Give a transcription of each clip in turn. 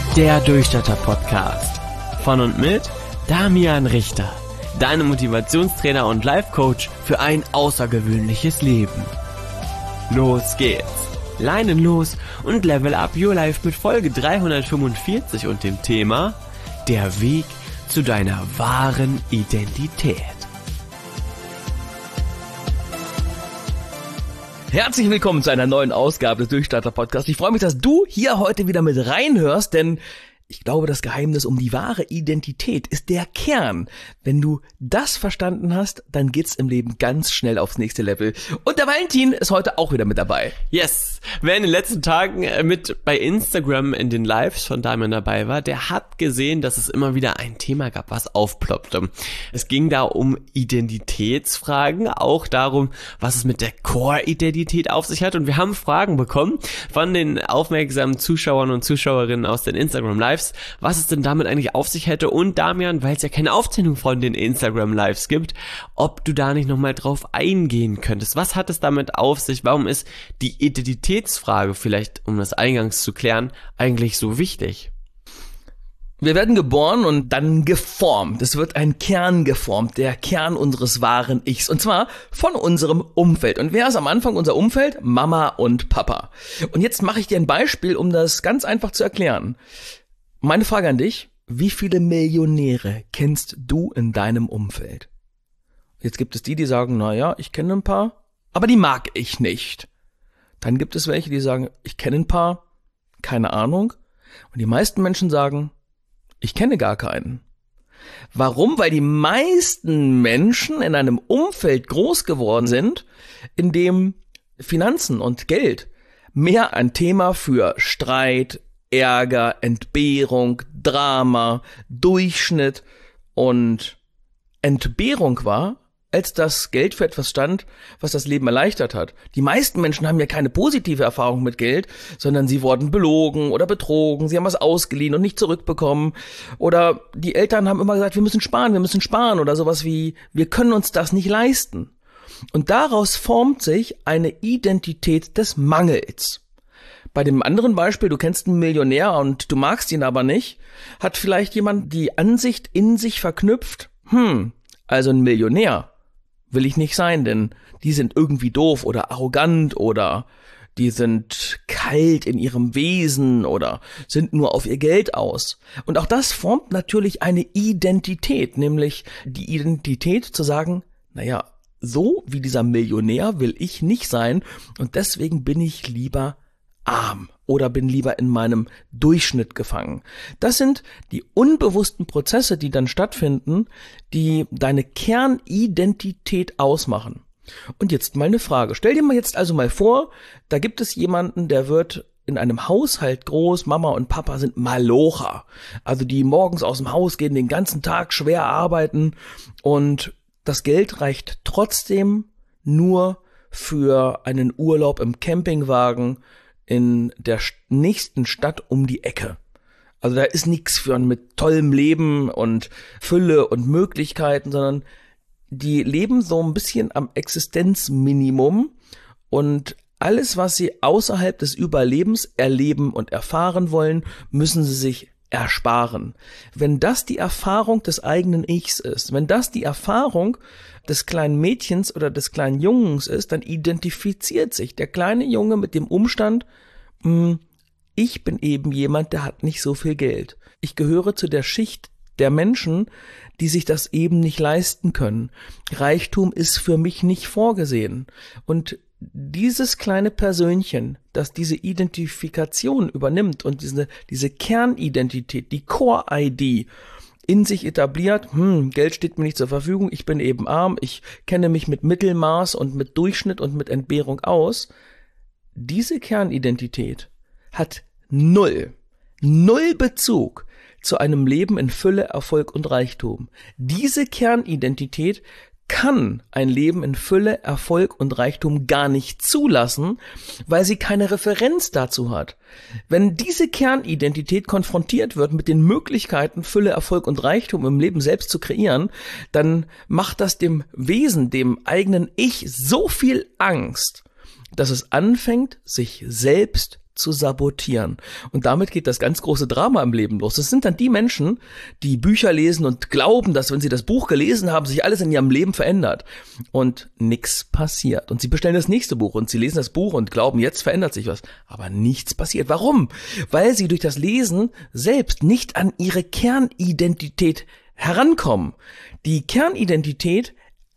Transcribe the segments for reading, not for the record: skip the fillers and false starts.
Der Durchstarter-Podcast. Von und mit Damian Richter. Deine Motivationstrainer und Life-Coach für ein außergewöhnliches Leben. Los geht's. Leinen los und level up your life mit Folge 345 und dem Thema Der Weg zu deiner wahren Identität. Herzlich willkommen zu einer neuen Ausgabe des Durchstarter-Podcasts. Ich freue mich, dass du hier heute wieder mit reinhörst, denn ich glaube, das Geheimnis um die wahre Identität ist der Kern. Wenn du das verstanden hast, dann geht's im Leben ganz schnell aufs nächste Level. Und der Valentin ist heute auch wieder mit dabei. Yes, wer in den letzten Tagen mit bei Instagram in den Lives von Damian dabei war, der hat gesehen, dass es immer wieder ein Thema gab, was aufploppte. Es ging da um Identitätsfragen, auch darum, was es mit der Core-Identität auf sich hat. Und wir haben Fragen bekommen von den aufmerksamen Zuschauern und Zuschauerinnen aus den Instagram Lives, was es denn damit eigentlich auf sich hätte. Und Damian, weil es ja keine Aufzählung von den Instagram Lives gibt, ob du da nicht nochmal drauf eingehen könntest. Was hat es damit auf sich? Warum ist die Identitätsfrage, vielleicht um das eingangs zu klären, eigentlich so wichtig? Wir werden geboren und dann geformt. Es wird ein Kern geformt, der Kern unseres wahren Ichs. Und zwar von unserem Umfeld. Und wer ist am Anfang unser Umfeld? Mama und Papa. Und jetzt mache ich dir ein Beispiel, um das ganz einfach zu erklären. Meine Frage an dich: Wie viele Millionäre kennst du in deinem Umfeld? Jetzt gibt es die sagen, naja, ich kenne ein paar, aber die mag ich nicht. Dann gibt es welche, die sagen, ich kenne ein paar, keine Ahnung. Und die meisten Menschen sagen, ich kenne gar keinen. Warum? Weil die meisten Menschen in einem Umfeld groß geworden sind, in dem Finanzen und Geld mehr ein Thema für Streit, Ärger, Entbehrung, Drama, Durchschnitt und Entbehrung war, als das Geld für etwas stand, was das Leben erleichtert hat. Die meisten Menschen haben ja keine positive Erfahrung mit Geld, sondern sie wurden belogen oder betrogen, sie haben was ausgeliehen und nicht zurückbekommen. Oder die Eltern haben immer gesagt, wir müssen sparen oder sowas wie, wir können uns das nicht leisten. Und daraus formt sich eine Identität des Mangels. Bei dem anderen Beispiel, du kennst einen Millionär und du magst ihn aber nicht, hat vielleicht jemand die Ansicht in sich verknüpft, also ein Millionär will ich nicht sein, denn die sind irgendwie doof oder arrogant oder die sind kalt in ihrem Wesen oder sind nur auf ihr Geld aus. Und auch das formt natürlich eine Identität, nämlich die Identität zu sagen, naja, so wie dieser Millionär will ich nicht sein und deswegen bin ich lieber arm oder bin lieber in meinem Durchschnitt gefangen. Das sind die unbewussten Prozesse, die dann stattfinden, die deine Kernidentität ausmachen. Und jetzt mal eine Frage. Stell dir mal jetzt also mal vor, da gibt es jemanden, der wird in einem Haushalt groß, Mama und Papa sind Malocher. Also die morgens aus dem Haus gehen, den ganzen Tag schwer arbeiten und das Geld reicht trotzdem nur für einen Urlaub im Campingwagen in der nächsten Stadt um die Ecke. Also da ist nichts für mit tollem Leben und Fülle und Möglichkeiten, sondern die leben so ein bisschen am Existenzminimum und alles, was sie außerhalb des Überlebens erleben und erfahren wollen, müssen sie sich ersparen. Wenn das die Erfahrung des eigenen Ichs ist, wenn das die Erfahrung des kleinen Mädchens oder des kleinen Jungens ist, dann identifiziert sich der kleine Junge mit dem Umstand, ich bin eben jemand, der hat nicht so viel Geld. Ich gehöre zu der Schicht der Menschen, die sich das eben nicht leisten können. Reichtum ist für mich nicht vorgesehen. Und dieses kleine Persönchen, das diese Identifikation übernimmt und diese Kernidentität, die Core-ID in sich etabliert, Geld steht mir nicht zur Verfügung, ich bin eben arm, ich kenne mich mit Mittelmaß und mit Durchschnitt und mit Entbehrung aus. Diese Kernidentität hat null Bezug zu einem Leben in Fülle, Erfolg und Reichtum. Diese Kernidentität kann ein Leben in Fülle, Erfolg und Reichtum gar nicht zulassen, weil sie keine Referenz dazu hat. Wenn diese Kernidentität konfrontiert wird mit den Möglichkeiten, Fülle, Erfolg und Reichtum im Leben selbst zu kreieren, dann macht das dem Wesen, dem eigenen Ich so viel Angst, dass es anfängt, sich selbst zu sabotieren. Und damit geht das ganz große Drama im Leben los. Das sind dann die Menschen, die Bücher lesen und glauben, dass, wenn sie das Buch gelesen haben, sich alles in ihrem Leben verändert. Und nichts passiert. Und sie bestellen das nächste Buch und sie lesen das Buch und glauben, jetzt verändert sich was. Aber nichts passiert. Warum? Weil sie durch das Lesen selbst nicht an ihre Kernidentität herankommen. Die Kernidentität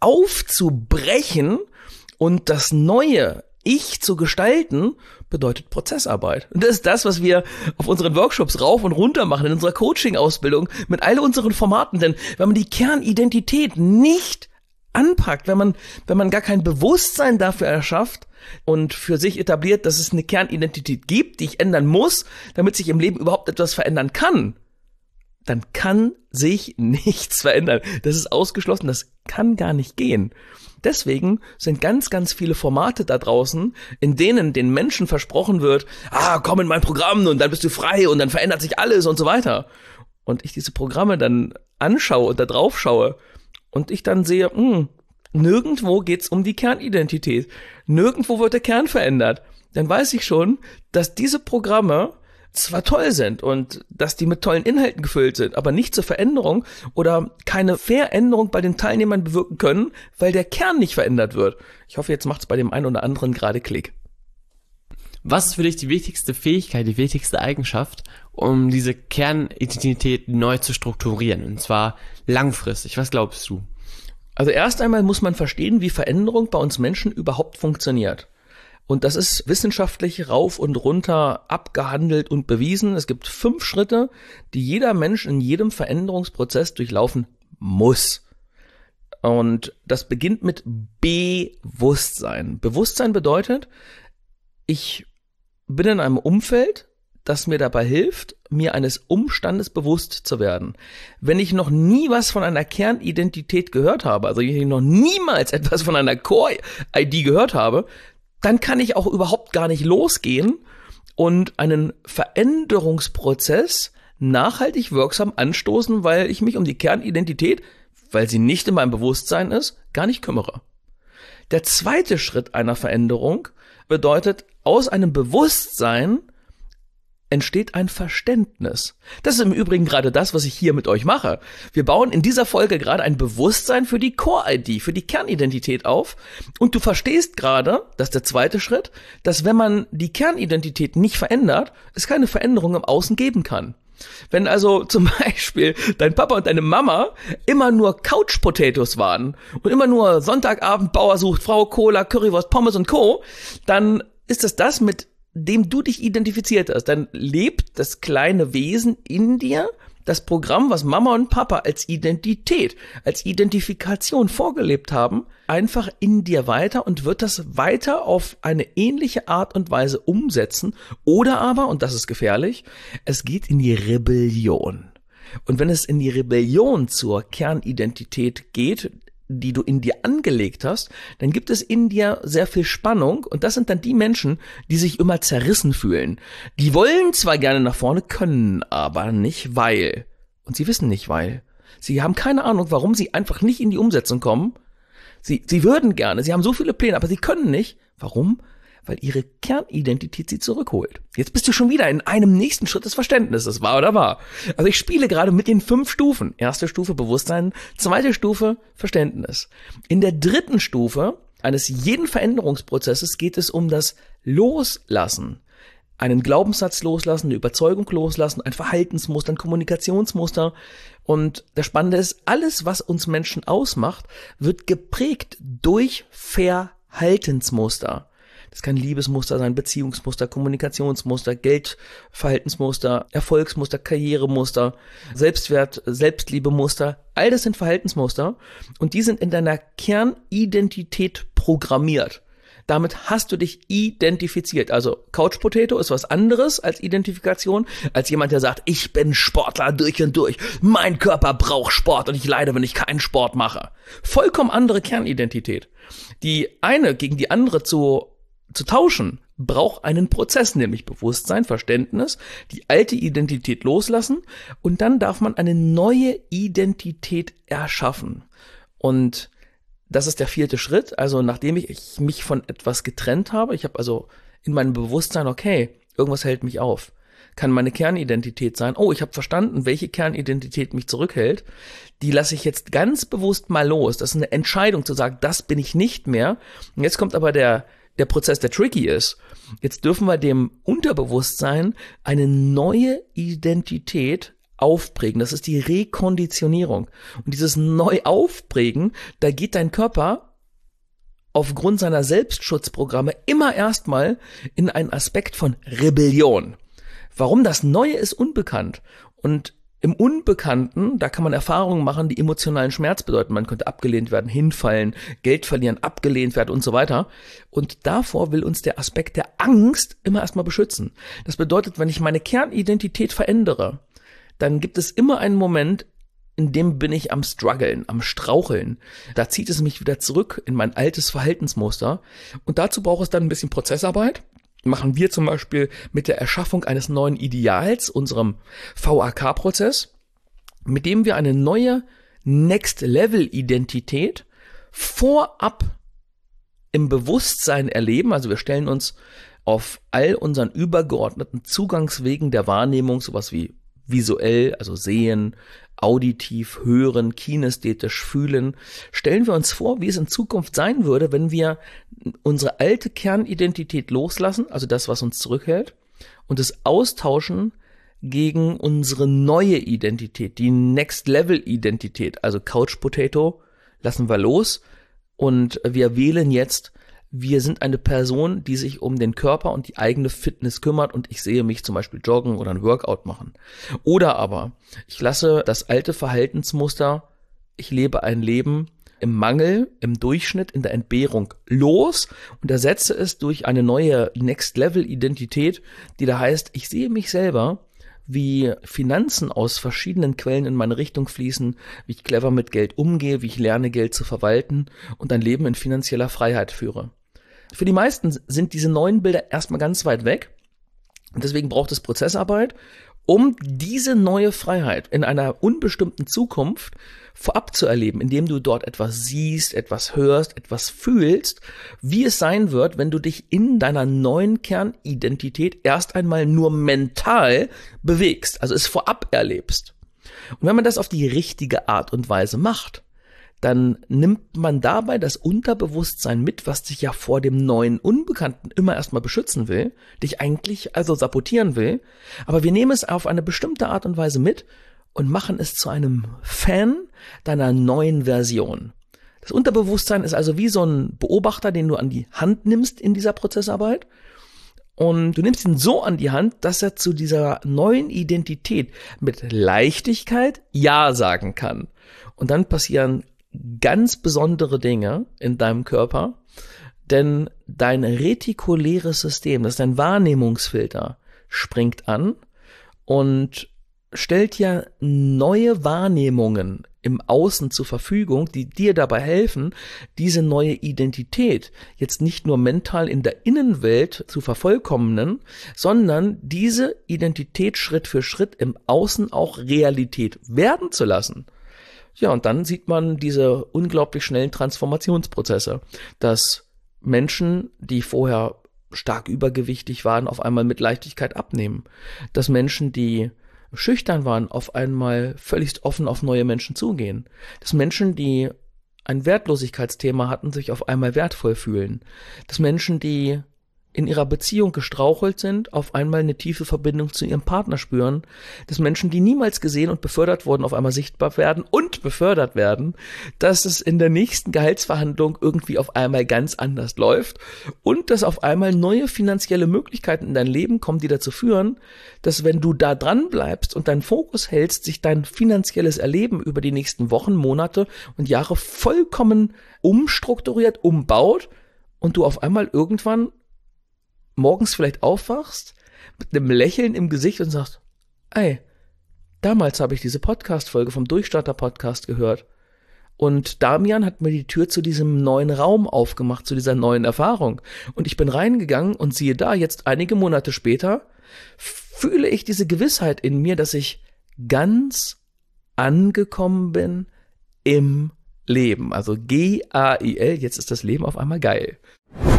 aufzubrechen und das neue Ich zu gestalten, bedeutet Prozessarbeit. Und das ist das, was wir auf unseren Workshops rauf und runter machen, in unserer Coaching-Ausbildung, mit all unseren Formaten. Denn wenn man die Kernidentität nicht anpackt, wenn man gar kein Bewusstsein dafür erschafft und für sich etabliert, dass es eine Kernidentität gibt, die ich ändern muss, damit sich im Leben überhaupt etwas verändern kann, dann kann sich nichts verändern. Das ist ausgeschlossen, das kann gar nicht gehen. Deswegen sind ganz, ganz viele Formate da draußen, in denen den Menschen versprochen wird, komm in mein Programm und dann bist du frei und dann verändert sich alles und so weiter. Und ich diese Programme dann anschaue und da drauf schaue und ich dann sehe, nirgendwo geht's um die Kernidentität. Nirgendwo wird der Kern verändert. Dann weiß ich schon, dass diese Programme zwar toll sind und dass die mit tollen Inhalten gefüllt sind, aber nicht zur Veränderung oder keine Veränderung bei den Teilnehmern bewirken können, weil der Kern nicht verändert wird. Ich hoffe, jetzt macht es bei dem einen oder anderen gerade Klick. Was ist für dich die wichtigste Fähigkeit, die wichtigste Eigenschaft, um diese Kernidentität neu zu strukturieren? Und zwar langfristig. Was glaubst du? Also erst einmal muss man verstehen, wie Veränderung bei uns Menschen überhaupt funktioniert. Und das ist wissenschaftlich rauf und runter abgehandelt und bewiesen. Es gibt 5 Schritte, die jeder Mensch in jedem Veränderungsprozess durchlaufen muss. Und das beginnt mit Bewusstsein. Bewusstsein bedeutet, ich bin in einem Umfeld, das mir dabei hilft, mir eines Umstandes bewusst zu werden. Wenn ich noch nie was von einer Kernidentität gehört habe, also wenn ich noch niemals etwas von einer Core-ID gehört habe, dann kann ich auch überhaupt gar nicht losgehen und einen Veränderungsprozess nachhaltig wirksam anstoßen, weil ich mich um die Kernidentität, weil sie nicht in meinem Bewusstsein ist, gar nicht kümmere. Der zweite Schritt einer Veränderung bedeutet, aus einem Bewusstsein entsteht ein Verständnis. Das ist im Übrigen gerade das, was ich hier mit euch mache. Wir bauen in dieser Folge gerade ein Bewusstsein für die Core-ID, für die Kernidentität auf. Und du verstehst gerade, das ist der zweite Schritt, dass wenn man die Kernidentität nicht verändert, es keine Veränderung im Außen geben kann. Wenn also zum Beispiel dein Papa und deine Mama immer nur Couch-Potatoes waren und immer nur Sonntagabend Bauer sucht Frau, Cola, Currywurst, Pommes und Co., dann ist es das, mit dem du dich identifiziert hast. Dann lebt das kleine Wesen in dir das Programm, was Mama und Papa als Identität, als Identifikation vorgelebt haben, einfach in dir weiter und wird das weiter auf eine ähnliche Art und Weise umsetzen. Oder aber, und das ist gefährlich, es geht in die Rebellion. Und wenn es in die Rebellion zur Kernidentität geht, die du in dir angelegt hast, dann gibt es in dir sehr viel Spannung und das sind dann die Menschen, die sich immer zerrissen fühlen. Die wollen zwar gerne nach vorne, können aber nicht, weil. Und sie wissen nicht, weil. Sie haben keine Ahnung, warum sie einfach nicht in die Umsetzung kommen. Sie würden gerne, sie haben so viele Pläne, aber sie können nicht. Warum? Weil ihre Kernidentität sie zurückholt. Jetzt bist du schon wieder in einem nächsten Schritt des Verständnisses, wahr oder wahr? Also ich spiele gerade mit den 5 Stufen. Erste Stufe Bewusstsein, zweite Stufe Verständnis. In der dritten Stufe eines jeden Veränderungsprozesses geht es um das Loslassen. Einen Glaubenssatz loslassen, eine Überzeugung loslassen, ein Verhaltensmuster, ein Kommunikationsmuster. Und das Spannende ist, alles, was uns Menschen ausmacht, wird geprägt durch Verhaltensmuster. Das kann Liebesmuster sein, Beziehungsmuster, Kommunikationsmuster, Geldverhaltensmuster, Erfolgsmuster, Karrieremuster, Selbstwert, Selbstliebemuster. All das sind Verhaltensmuster und die sind in deiner Kernidentität programmiert. Damit hast du dich identifiziert. Also Couch Potato ist was anderes als Identifikation, als jemand, der sagt, ich bin Sportler durch und durch. Mein Körper braucht Sport und ich leide, wenn ich keinen Sport mache. Vollkommen andere Kernidentität. Die eine gegen die andere zu tauschen, braucht einen Prozess, nämlich Bewusstsein, Verständnis, die alte Identität loslassen und dann darf man eine neue Identität erschaffen. Und das ist der 4. Schritt, also nachdem ich mich von etwas getrennt habe, ich habe also in meinem Bewusstsein, okay, irgendwas hält mich auf. Kann meine Kernidentität sein, oh, ich habe verstanden, welche Kernidentität mich zurückhält, die lasse ich jetzt ganz bewusst mal los. Das ist eine Entscheidung zu sagen, das bin ich nicht mehr. Und jetzt kommt aber der Prozess, der tricky ist. Jetzt dürfen wir dem Unterbewusstsein eine neue Identität aufprägen. Das ist die Rekonditionierung. Und dieses Neuaufprägen, da geht dein Körper aufgrund seiner Selbstschutzprogramme immer erstmal in einen Aspekt von Rebellion. Warum das Neue ist unbekannt. Und im Unbekannten, da kann man Erfahrungen machen, die emotionalen Schmerz bedeuten. Man könnte abgelehnt werden, hinfallen, Geld verlieren, abgelehnt werden und so weiter. Und davor will uns der Aspekt der Angst immer erstmal beschützen. Das bedeutet, wenn ich meine Kernidentität verändere, dann gibt es immer einen Moment, in dem bin ich am Struggeln, am Straucheln. Da zieht es mich wieder zurück in mein altes Verhaltensmuster. Und dazu braucht es dann ein bisschen Prozessarbeit. Machen wir zum Beispiel mit der Erschaffung eines neuen Ideals, unserem VAK-Prozess, mit dem wir eine neue Next-Level-Identität vorab im Bewusstsein erleben. Also wir stellen uns auf all unseren übergeordneten Zugangswegen der Wahrnehmung, sowas wie visuell, also sehen, auditiv, hören, kinästhetisch, fühlen, stellen wir uns vor, wie es in Zukunft sein würde, wenn wir unsere alte Kernidentität loslassen, also das, was uns zurückhält, und es austauschen gegen unsere neue Identität, die Next-Level-Identität, also Couch Potato, lassen wir los und wir wählen jetzt, wir sind eine Person, die sich um den Körper und die eigene Fitness kümmert und ich sehe mich zum Beispiel joggen oder ein Workout machen. Oder aber, ich lasse das alte Verhaltensmuster, ich lebe ein Leben im Mangel, im Durchschnitt, in der Entbehrung los und ersetze es durch eine neue Next-Level-Identität, die da heißt, ich sehe mich selber, wie Finanzen aus verschiedenen Quellen in meine Richtung fließen, wie ich clever mit Geld umgehe, wie ich lerne, Geld zu verwalten und ein Leben in finanzieller Freiheit führe. Für die meisten sind diese neuen Bilder erstmal ganz weit weg und deswegen braucht es Prozessarbeit, um diese neue Freiheit in einer unbestimmten Zukunft vorab zu erleben, indem du dort etwas siehst, etwas hörst, etwas fühlst, wie es sein wird, wenn du dich in deiner neuen Kernidentität erst einmal nur mental bewegst, also es vorab erlebst. Und wenn man das auf die richtige Art und Weise macht, dann nimmt man dabei das Unterbewusstsein mit, was dich ja vor dem neuen Unbekannten immer erstmal beschützen will, dich eigentlich also sabotieren will, aber wir nehmen es auf eine bestimmte Art und Weise mit und machen es zu einem Fan deiner neuen Version. Das Unterbewusstsein ist also wie so ein Beobachter, den du an die Hand nimmst in dieser Prozessarbeit und du nimmst ihn so an die Hand, dass er zu dieser neuen Identität mit Leichtigkeit Ja sagen kann. Und dann passieren ganz besondere Dinge in deinem Körper, denn dein retikuläres System, das ist dein Wahrnehmungsfilter, springt an und stellt ja neue Wahrnehmungen im Außen zur Verfügung, die dir dabei helfen, diese neue Identität jetzt nicht nur mental in der Innenwelt zu vervollkommnen, sondern diese Identität Schritt für Schritt im Außen auch Realität werden zu lassen. Ja, und dann sieht man diese unglaublich schnellen Transformationsprozesse, dass Menschen, die vorher stark übergewichtig waren, auf einmal mit Leichtigkeit abnehmen, dass Menschen, die schüchtern waren, auf einmal völlig offen auf neue Menschen zugehen, dass Menschen, die ein Wertlosigkeitsthema hatten, sich auf einmal wertvoll fühlen, dass Menschen, die in ihrer Beziehung gestrauchelt sind, auf einmal eine tiefe Verbindung zu ihrem Partner spüren, dass Menschen, die niemals gesehen und befördert wurden, auf einmal sichtbar werden und befördert werden, dass es in der nächsten Gehaltsverhandlung irgendwie auf einmal ganz anders läuft und dass auf einmal neue finanzielle Möglichkeiten in dein Leben kommen, die dazu führen, dass wenn du da dran bleibst und deinen Fokus hältst, sich dein finanzielles Erleben über die nächsten Wochen, Monate und Jahre vollkommen umstrukturiert, umbaut und du auf einmal irgendwann morgens vielleicht aufwachst, mit einem Lächeln im Gesicht und sagst, ey, damals habe ich diese Podcast-Folge vom Durchstarter-Podcast gehört und Damian hat mir die Tür zu diesem neuen Raum aufgemacht, zu dieser neuen Erfahrung und ich bin reingegangen und siehe da, jetzt einige Monate später fühle ich diese Gewissheit in mir, dass ich ganz angekommen bin im Leben, also G-A-I-L, jetzt ist das Leben auf einmal geil.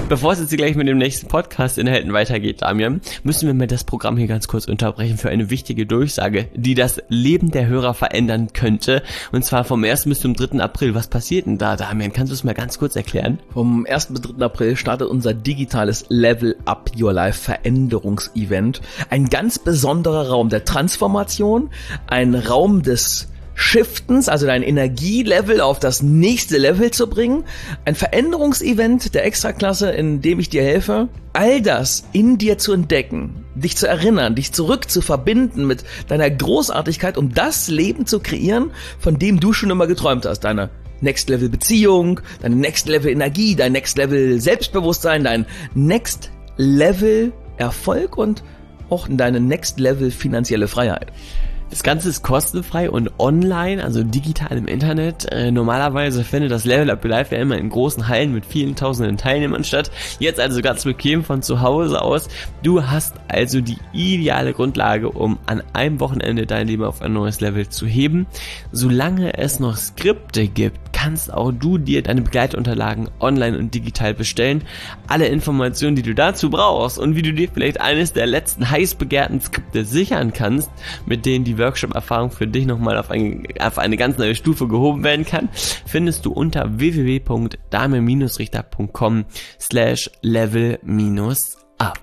Bevor es jetzt hier gleich mit dem nächsten Podcast-Inhalten weitergeht, Damian, müssen wir mal das Programm hier ganz kurz unterbrechen für eine wichtige Durchsage, die das Leben der Hörer verändern könnte. Und zwar vom 1. bis zum 3. April. Was passiert denn da, Damian? Kannst du es mal ganz kurz erklären? Vom 1. bis 3. April startet unser digitales Level Up Your Life Veränderungsevent. Ein ganz besonderer Raum der Transformation, ein Raum des Shiftens, also dein Energielevel auf das nächste Level zu bringen. Ein Veränderungsevent der Extraklasse, in dem ich dir helfe, all das in dir zu entdecken, dich zu erinnern, dich zurück zu verbinden mit deiner Großartigkeit, um das Leben zu kreieren, von dem du schon immer geträumt hast. Deine Next Level Beziehung, deine Next Level Energie, dein Next Level Selbstbewusstsein, dein Next Level Erfolg und auch deine Next Level finanzielle Freiheit. Das Ganze ist kostenfrei und online, also digital im Internet. Normalerweise findet das Level Up Your Life ja immer in großen Hallen mit vielen tausenden Teilnehmern statt. Jetzt also ganz bequem von zu Hause aus. Du hast also die ideale Grundlage, um an einem Wochenende dein Leben auf ein neues Level zu heben. Solange es noch Skripte gibt, kannst auch du dir deine Begleitunterlagen online und digital bestellen. Alle Informationen, die du dazu brauchst und wie du dir vielleicht eines der letzten heiß begehrten Skripte sichern kannst, mit denen die Workshop-Erfahrung für dich nochmal auf eine ganz neue Stufe gehoben werden kann, findest du unter www.dame-richter.com/level-up.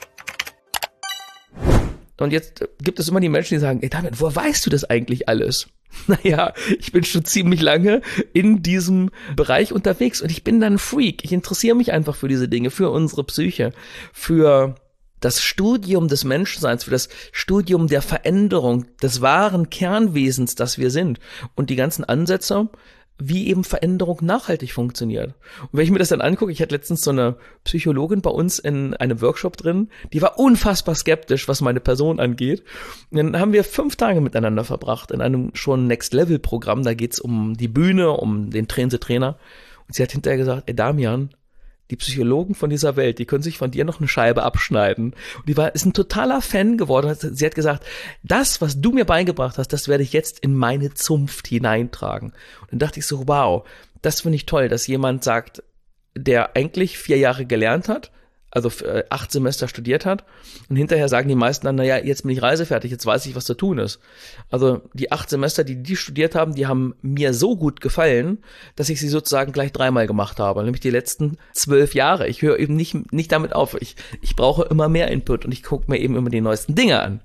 Und jetzt gibt es immer die Menschen, die sagen, ey David, woher weißt du das eigentlich alles? Naja, ich bin schon ziemlich lange in diesem Bereich unterwegs und ich bin dann ein Freak. Ich interessiere mich einfach für diese Dinge, für unsere Psyche, für das Studium des Menschseins, für das Studium der Veränderung, des wahren Kernwesens, das wir sind und die ganzen Ansätze, wie eben Veränderung nachhaltig funktioniert. Und wenn ich mir das dann angucke, ich hatte letztens so eine Psychologin bei uns in einem Workshop drin, die war unfassbar skeptisch, was meine Person angeht. Und dann haben wir 5 Tage miteinander verbracht in einem schon Next-Level-Programm, da geht's um die Bühne, um den Trainer. Und sie hat hinterher gesagt, ey Damian, die Psychologen von dieser Welt, die können sich von dir noch eine Scheibe abschneiden. Und ist ein totaler Fan geworden. Sie hat gesagt, das, was du mir beigebracht hast, das werde ich jetzt in meine Zunft hineintragen. Und dann dachte ich so, wow, das finde ich toll, dass jemand sagt, der eigentlich 4 Jahre gelernt hat, also 8 Semester studiert hat und hinterher sagen die meisten dann, naja, jetzt bin ich reisefertig, jetzt weiß ich, was zu tun ist. Also die 8 Semester, die studiert haben, die haben mir so gut gefallen, dass ich sie sozusagen gleich 3-mal gemacht habe, nämlich die letzten 12 Jahre. Ich höre eben nicht damit auf. Ich brauche immer mehr Input und ich gucke mir eben immer die neuesten Dinge an.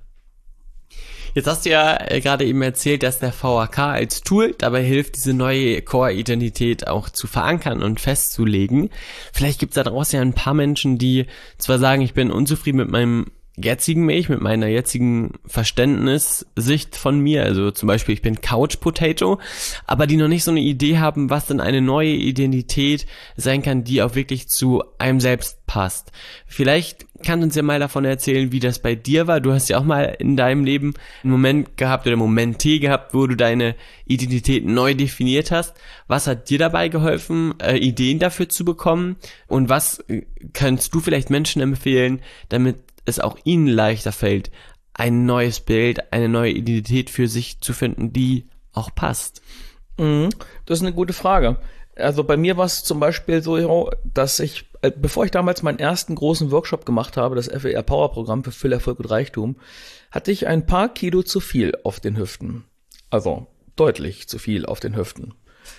Jetzt hast du ja gerade eben erzählt, dass der VHK als Tool dabei hilft, diese neue Core-Identität auch zu verankern und festzulegen. Vielleicht gibt es da draußen ja ein paar Menschen, die zwar sagen, ich bin unzufrieden mit meinem jetzigen Mich, mit meiner jetzigen Verständnissicht von mir, also zum Beispiel ich bin Couch Potato, aber die noch nicht so eine Idee haben, was denn eine neue Identität sein kann, die auch wirklich zu einem selbst passt. Vielleicht kannst du uns ja mal davon erzählen, wie das bei dir war. Du hast ja auch mal in deinem Leben einen Moment gehabt oder Momente gehabt, wo du deine Identität neu definiert hast. Was hat dir dabei geholfen, Ideen dafür zu bekommen? Und was kannst du vielleicht Menschen empfehlen, damit es auch ihnen leichter fällt, ein neues Bild, eine neue Identität für sich zu finden, die auch passt? Das ist eine gute Frage. Also bei mir war es zum Beispiel so, dass ich, bevor ich damals meinen ersten großen Workshop gemacht habe, das FER Power Programm für Fülle, Erfolg und Reichtum, hatte ich ein paar Kilo zu viel auf den Hüften. Also deutlich zu viel auf den Hüften.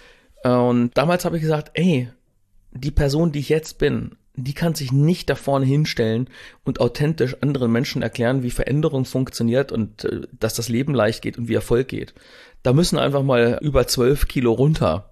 Und damals habe ich gesagt, ey, die Person, die ich jetzt bin, die kann sich nicht da vorne hinstellen und authentisch anderen Menschen erklären, wie Veränderung funktioniert und dass das Leben leicht geht und wie Erfolg geht. Da müssen einfach mal über 12 Kilo runter.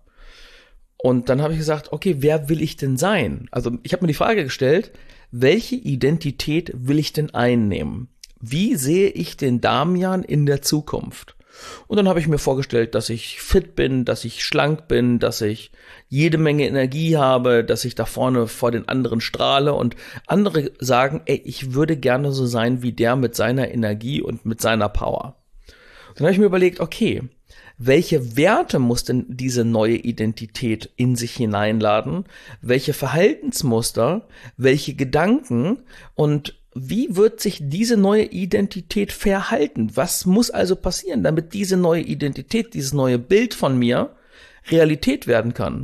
Und dann habe ich gesagt, okay, wer will ich denn sein? Also ich habe mir die Frage gestellt, welche Identität will ich denn einnehmen? Wie sehe ich den Damian in der Zukunft? Und dann habe ich mir vorgestellt, dass ich fit bin, dass ich schlank bin, dass ich jede Menge Energie habe, dass ich da vorne vor den anderen strahle und andere sagen, ey, ich würde gerne so sein wie der mit seiner Energie und mit seiner Power. Und dann habe ich mir überlegt, okay, welche Werte muss denn diese neue Identität in sich hineinladen? Welche Verhaltensmuster? Welche Gedanken? Und wie wird sich diese neue Identität verhalten? Was muss also passieren, damit diese neue Identität, dieses neue Bild von mir Realität werden kann?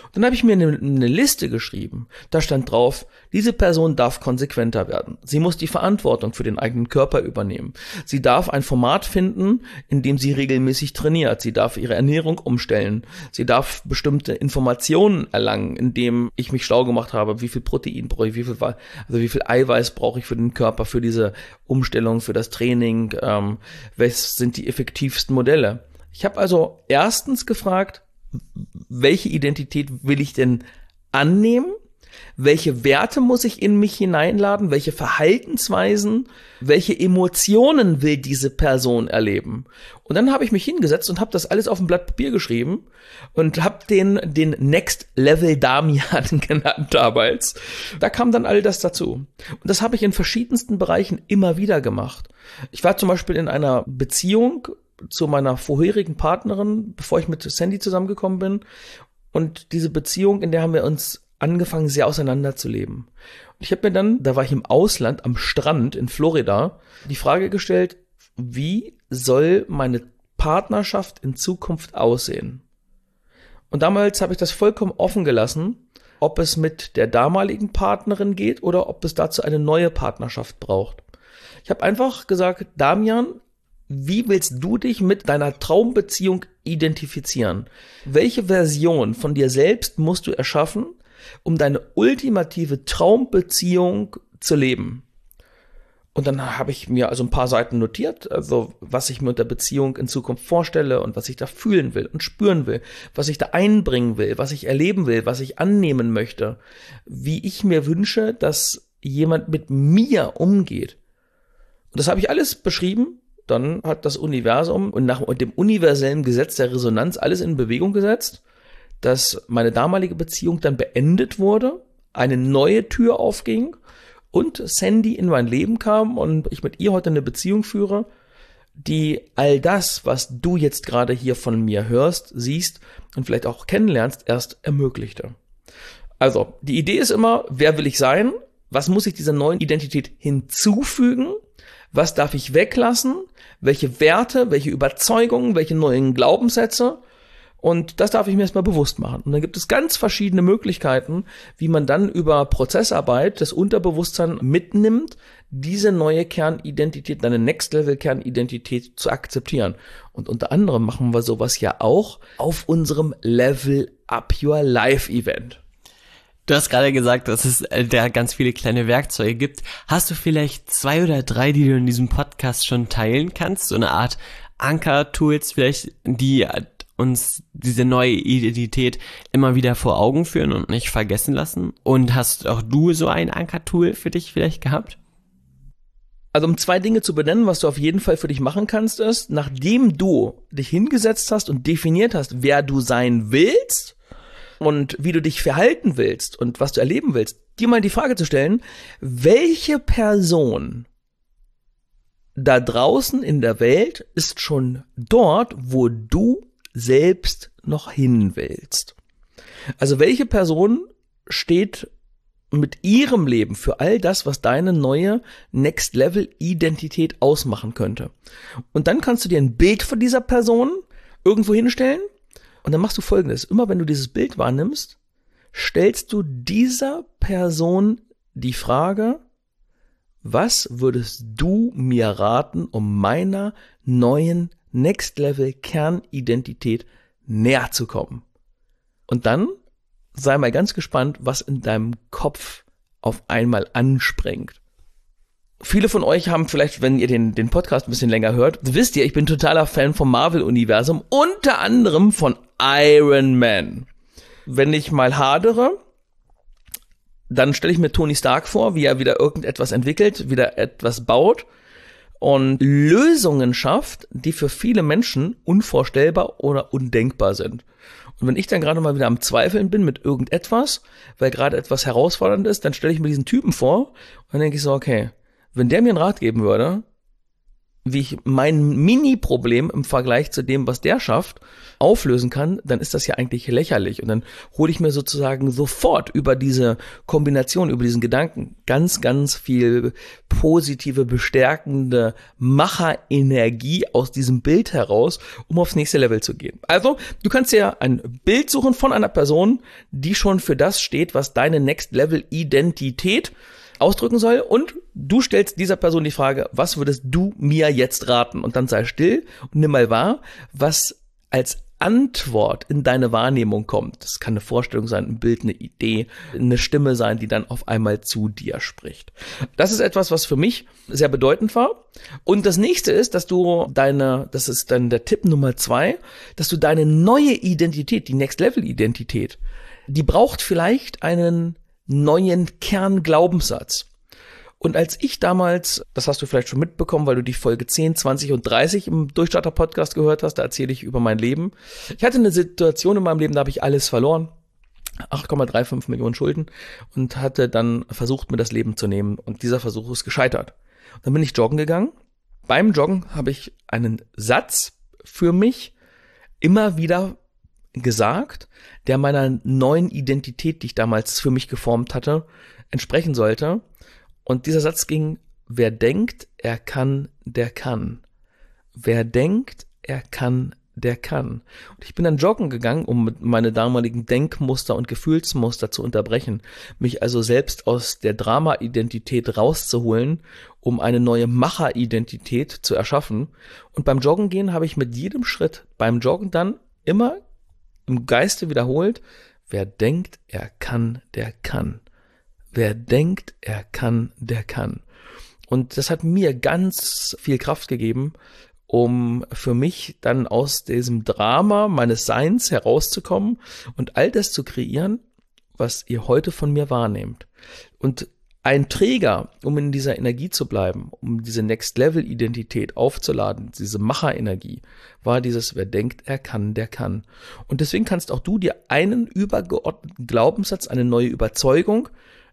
Dann habe ich mir eine Liste geschrieben. Da stand drauf, diese Person darf konsequenter werden. Sie muss die Verantwortung für den eigenen Körper übernehmen. Sie darf ein Format finden, in dem sie regelmäßig trainiert. Sie darf ihre Ernährung umstellen. Sie darf bestimmte Informationen erlangen, indem ich mich schlau gemacht habe, wie viel Protein brauche ich, wie viel Eiweiß brauche ich für den Körper, für diese Umstellung, für das Training, was sind die effektivsten Modelle. Ich habe also erstens gefragt, welche Identität will ich denn annehmen? Welche Werte muss ich in mich hineinladen? Welche Verhaltensweisen? Welche Emotionen will diese Person erleben? Und dann habe ich mich hingesetzt und habe das alles auf ein Blatt Papier geschrieben und habe den Next Level Damian genannt damals. Da kam dann all das dazu. Und das habe ich in verschiedensten Bereichen immer wieder gemacht. Ich war zum Beispiel in einer Beziehung zu meiner vorherigen Partnerin, bevor ich mit Sandy zusammengekommen bin. Und diese Beziehung, in der haben wir uns angefangen, sehr auseinanderzuleben. Und ich habe mir dann, da war ich im Ausland, am Strand in Florida, die Frage gestellt, wie soll meine Partnerschaft in Zukunft aussehen? Und damals habe ich das vollkommen offen gelassen, ob es mit der damaligen Partnerin geht oder ob es dazu eine neue Partnerschaft braucht. Ich habe einfach gesagt, Damian, wie willst du dich mit deiner Traumbeziehung identifizieren? Welche Version von dir selbst musst du erschaffen, um deine ultimative Traumbeziehung zu leben? Und dann habe ich mir also ein paar Seiten notiert, also was ich mir unter Beziehung in Zukunft vorstelle und was ich da fühlen will und spüren will, was ich da einbringen will, was ich erleben will, was ich annehmen möchte, wie ich mir wünsche, dass jemand mit mir umgeht. Und das habe ich alles beschrieben. Dann hat das Universum und nach dem universellen Gesetz der Resonanz alles in Bewegung gesetzt, dass meine damalige Beziehung dann beendet wurde, eine neue Tür aufging und Sandy in mein Leben kam und ich mit ihr heute eine Beziehung führe, die all das, was du jetzt gerade hier von mir hörst, siehst und vielleicht auch kennenlernst, erst ermöglichte. Also, die Idee ist immer, wer will ich sein? Was muss ich dieser neuen Identität hinzufügen? Was darf ich weglassen? Welche Werte, welche Überzeugungen, welche neuen Glaubenssätze? Und das darf ich mir erstmal bewusst machen. Und dann gibt es ganz verschiedene Möglichkeiten, wie man dann über Prozessarbeit das Unterbewusstsein mitnimmt, diese neue Kernidentität, deine Next-Level-Kernidentität zu akzeptieren. Und unter anderem machen wir sowas ja auch auf unserem Level Up Your Life Event. Du hast gerade gesagt, dass es da ganz viele kleine Werkzeuge gibt. Hast du vielleicht 2 oder 3, die du in diesem Podcast schon teilen kannst? So eine Art Anker-Tools vielleicht, die uns diese neue Identität immer wieder vor Augen führen und nicht vergessen lassen? Und hast auch du so ein Anker-Tool für dich vielleicht gehabt? Also um 2 Dinge zu benennen, was du auf jeden Fall für dich machen kannst, ist, nachdem du dich hingesetzt hast und definiert hast, wer du sein willst, und wie du dich verhalten willst und was du erleben willst, dir mal die Frage zu stellen, welche Person da draußen in der Welt ist schon dort, wo du selbst noch hin willst? Also welche Person steht mit ihrem Leben für all das, was deine neue Next-Level-Identität ausmachen könnte? Und dann kannst du dir ein Bild von dieser Person irgendwo hinstellen. Und dann machst du Folgendes. Immer wenn du dieses Bild wahrnimmst, stellst du dieser Person die Frage, was würdest du mir raten, um meiner neuen Next-Level-Kernidentität näher zu kommen? Und dann sei mal ganz gespannt, was in deinem Kopf auf einmal anspringt. Viele von euch haben vielleicht, wenn ihr den Podcast ein bisschen länger hört, wisst ihr, ich bin totaler Fan vom Marvel-Universum, unter anderem von Iron Man. Wenn ich mal hadere, dann stelle ich mir Tony Stark vor, wie er wieder irgendetwas entwickelt, wieder etwas baut und Lösungen schafft, die für viele Menschen unvorstellbar oder undenkbar sind. Und wenn ich dann gerade mal wieder am Zweifeln bin mit irgendetwas, weil gerade etwas herausfordernd ist, dann stelle ich mir diesen Typen vor und dann denke ich so, okay, wenn der mir einen Rat geben würde, wie ich mein Mini-Problem im Vergleich zu dem, was der schafft, auflösen kann, dann ist das ja eigentlich lächerlich. Und dann hole ich mir sozusagen sofort über diese Kombination, über diesen Gedanken ganz, ganz viel positive, bestärkende Macherenergie aus diesem Bild heraus, um aufs nächste Level zu gehen. Also, du kannst dir ein Bild suchen von einer Person, die schon für das steht, was deine Next-Level-Identität ausdrücken soll, und du stellst dieser Person die Frage, was würdest du mir jetzt raten? Und dann sei still und nimm mal wahr, was als Antwort in deine Wahrnehmung kommt. Das kann eine Vorstellung sein, ein Bild, eine Idee, eine Stimme sein, die dann auf einmal zu dir spricht. Das ist etwas, was für mich sehr bedeutend war. Und das nächste ist, dass du das ist dann der Tipp Nummer 2, dass du deine neue Identität, die Next-Level-Identität, die braucht vielleicht einen neuen Kernglaubenssatz. Und als ich damals, das hast du vielleicht schon mitbekommen, weil du die Folge 10, 20 und 30 im Durchstarter-Podcast gehört hast, da erzähle ich über mein Leben. Ich hatte eine Situation in meinem Leben, da habe ich alles verloren. 8,35 Millionen Schulden und hatte dann versucht, mir das Leben zu nehmen. Und dieser Versuch ist gescheitert. Dann bin ich joggen gegangen. Beim Joggen habe ich einen Satz für mich immer wieder gesagt, der meiner neuen Identität, die ich damals für mich geformt hatte, entsprechen sollte. Und dieser Satz ging: Wer denkt, er kann, der kann. Wer denkt, er kann, der kann. Und ich bin dann joggen gegangen, um meine damaligen Denkmuster und Gefühlsmuster zu unterbrechen, mich also selbst aus der Drama-Identität rauszuholen, um eine neue Macher-Identität zu erschaffen. Und beim Joggen gehen habe ich mit jedem Schritt beim Joggen dann immer im Geiste wiederholt: Wer denkt, er kann, der kann. Wer denkt, er kann, der kann. Und das hat mir ganz viel Kraft gegeben, um für mich dann aus diesem Drama meines Seins herauszukommen und all das zu kreieren, was ihr heute von mir wahrnehmt. Und ein Träger, um in dieser Energie zu bleiben, um diese Next-Level-Identität aufzuladen, diese Macherenergie, war dieses: Wer denkt, er kann, der kann. Und deswegen kannst auch du dir einen übergeordneten Glaubenssatz, eine neue Überzeugung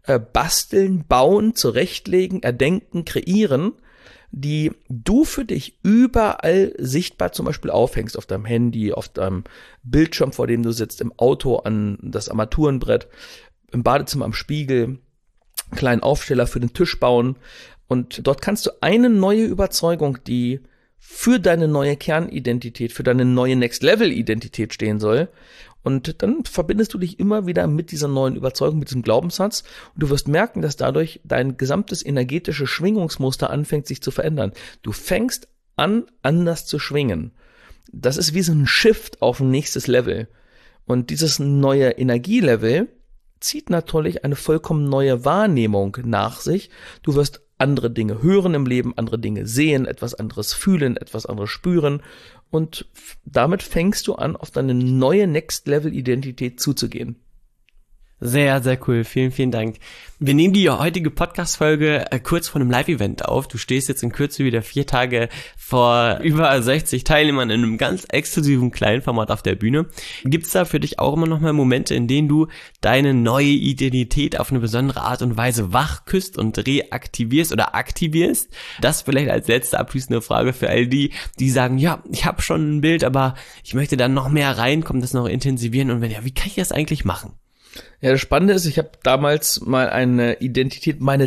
basteln, bauen, zurechtlegen, erdenken, kreieren, die du für dich überall sichtbar zum Beispiel aufhängst, auf deinem Handy, auf deinem Bildschirm, vor dem du sitzt, im Auto, an das Armaturenbrett, im Badezimmer am Spiegel, kleinen Aufsteller für den Tisch bauen. Und dort kannst du eine neue Überzeugung, die für deine neue Kernidentität, für deine neue Next-Level-Identität stehen soll. Und dann verbindest du dich immer wieder mit dieser neuen Überzeugung, mit diesem Glaubenssatz. Und du wirst merken, dass dadurch dein gesamtes energetische Schwingungsmuster anfängt, sich zu verändern. Du fängst an, anders zu schwingen. Das ist wie so ein Shift auf ein nächstes Level. Und dieses neue Energielevel zieht natürlich eine vollkommen neue Wahrnehmung nach sich. Du wirst andere Dinge hören im Leben, andere Dinge sehen, etwas anderes fühlen, etwas anderes spüren. Und damit fängst du an, auf deine neue Next-Level-Identität zuzugehen. Sehr, sehr cool. Vielen, vielen Dank. Wir nehmen die heutige Podcast-Folge kurz vor einem Live-Event auf. Du stehst jetzt in Kürze wieder 4 Tage vor über 60 Teilnehmern in einem ganz exklusiven kleinen Format auf der Bühne. Gibt's da für dich auch immer noch mal Momente, in denen du deine neue Identität auf eine besondere Art und Weise wach küsst und reaktivierst oder aktivierst? Das vielleicht als letzte abschließende Frage für all die, die sagen, ja, ich habe schon ein Bild, aber ich möchte dann noch mehr reinkommen, das noch intensivieren. Und wenn ja, wie kann ich das eigentlich machen? Ja, das Spannende ist, ich habe damals mal eine Identität, meine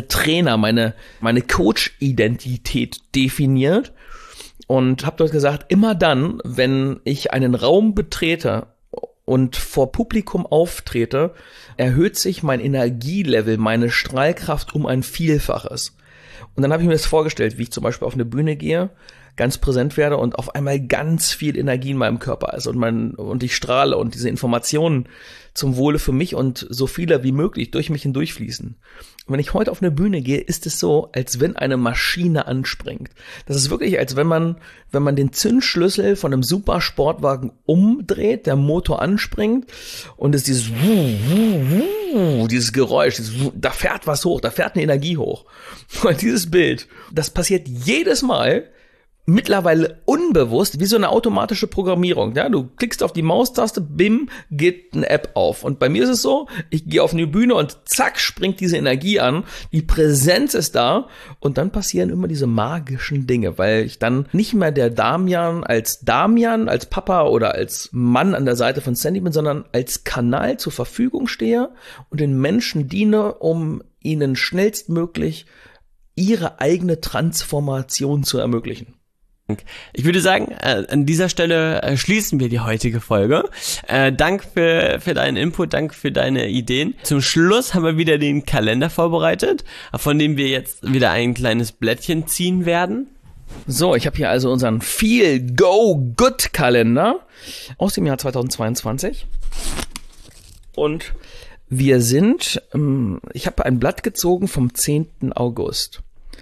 Coach-Identität definiert und habe dort gesagt, immer dann, wenn ich einen Raum betrete und vor Publikum auftrete, erhöht sich mein Energielevel, meine Strahlkraft um ein Vielfaches. Und dann habe ich mir das vorgestellt, wie ich zum Beispiel auf eine Bühne gehe, ganz präsent werde und auf einmal ganz viel Energie in meinem Körper ist und ich strahle und diese Informationen zum Wohle für mich und so viele wie möglich durch mich hindurchfließen. Und wenn ich heute auf eine Bühne gehe, ist es so, als wenn eine Maschine anspringt. Das ist wirklich, als wenn man den Zündschlüssel von einem Supersportwagen umdreht, der Motor anspringt und es dieses Geräusch, da fährt was hoch, da fährt eine Energie hoch. Und dieses Bild, das passiert jedes Mal, mittlerweile unbewusst wie so eine automatische Programmierung. Ja, du klickst auf die Maustaste, bim, geht eine App auf. Und bei mir ist es so, ich gehe auf eine Bühne und zack, springt diese Energie an. Die Präsenz ist da und dann passieren immer diese magischen Dinge, weil ich dann nicht mehr der Damian, als Papa oder als Mann an der Seite von Sandy bin, sondern als Kanal zur Verfügung stehe und den Menschen diene, um ihnen schnellstmöglich ihre eigene Transformation zu ermöglichen. Ich würde sagen, an dieser Stelle schließen wir die heutige Folge. Dank für deinen Input, danke für deine Ideen. Zum Schluss haben wir wieder den Kalender vorbereitet, von dem wir jetzt wieder ein kleines Blättchen ziehen werden. So, ich habe hier also unseren Feel-Go-Good-Kalender aus dem Jahr 2022. Und wir sind, ich habe ein Blatt gezogen vom 10. August.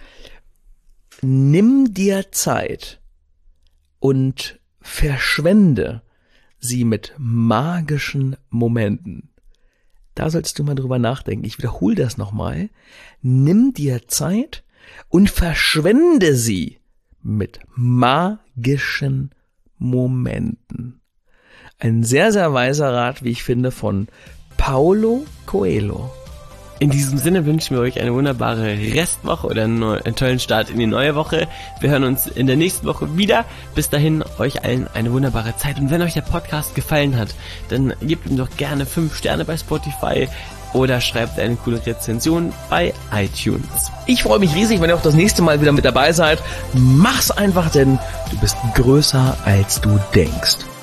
Nimm dir Zeit und verschwende sie mit magischen Momenten. Da sollst du mal drüber nachdenken. Ich wiederhole das nochmal. Nimm dir Zeit und verschwende sie mit magischen Momenten. Ein sehr, sehr weiser Rat, wie ich finde, von Paulo Coelho. In diesem Sinne wünschen wir euch eine wunderbare Restwoche oder einen tollen Start in die neue Woche. Wir hören uns in der nächsten Woche wieder. Bis dahin euch allen eine wunderbare Zeit. Und wenn euch der Podcast gefallen hat, dann gebt ihm doch gerne 5 Sterne bei Spotify oder schreibt eine coole Rezension bei iTunes. Ich freue mich riesig, wenn ihr auch das nächste Mal wieder mit dabei seid. Mach's einfach, denn du bist größer, als du denkst.